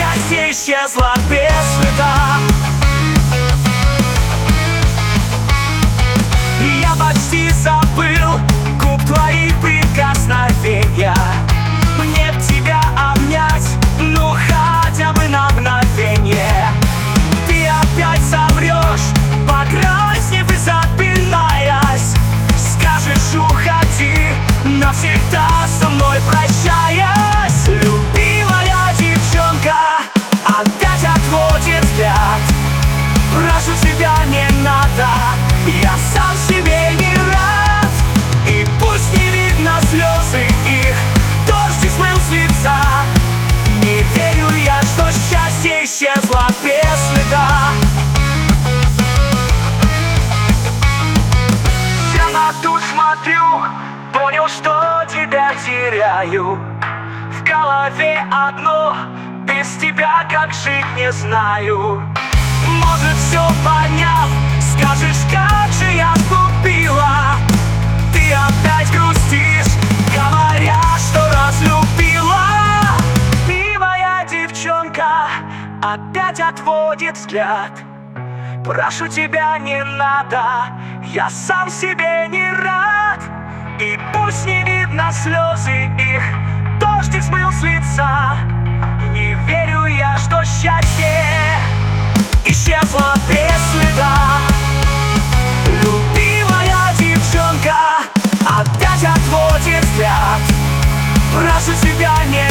счастье исчезло без следа. Я почти забыл губ твои прикосновения. Мне б тебя обнять, ну хотя бы на мгновенье. Ты опять соврешь, покраснев и запинаясь. Скажешь уходи, навсегда со мной прощаясь. Любимая девчонка опять отводит взгляд. Прошу тебя, не надо, я сам себе не рад. И пусть не видно слезы их, дождь смыл с лица. Не верю я, что счастье исчезло без следа. Я на ту смотрю, понял, что тебя теряю. В голове одно, без тебя как жить не знаю. Может, все поняв, скажешь, как же я сглупила. Ты опять грустишь, говоря, что разлюбила. Ты, моя девчонка, опять отводит взгляд. Прошу тебя, не надо, я сам себе не рад. И пусть не видно слезы их, дождь смыл с лица. Не верю я, что счастье исчезла без следа. Любимая девчонка опять отводит взгляд. Прошу тебя, не